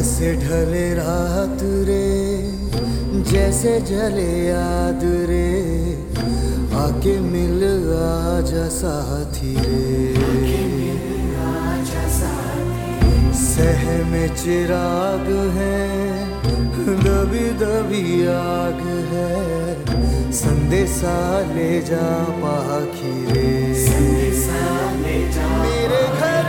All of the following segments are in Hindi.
जैसे ढले रात रे, जैसे जले याद रे, आके मिल आजा साथी रे। सहमे चिराग है, दबी दबी आग है, संदेशा ले जा पाखी रे। मेरे घर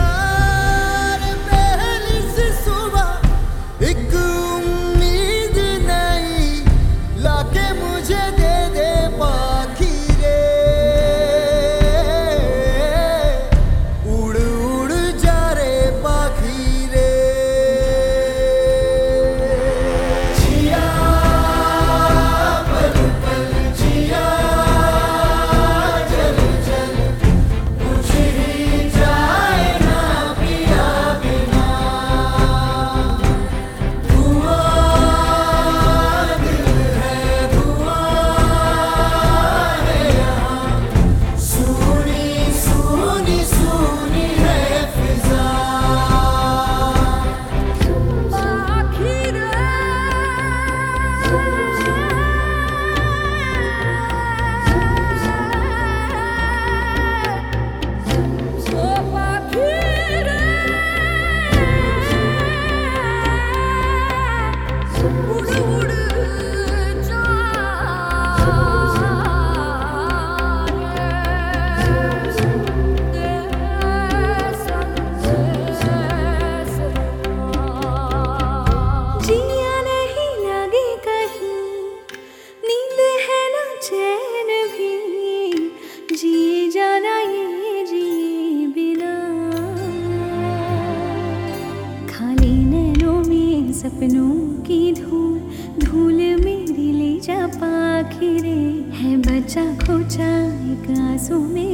सपनों की धूल धूल मेरी ले जा पाखी रे। है बचा खोचा एक आंसू में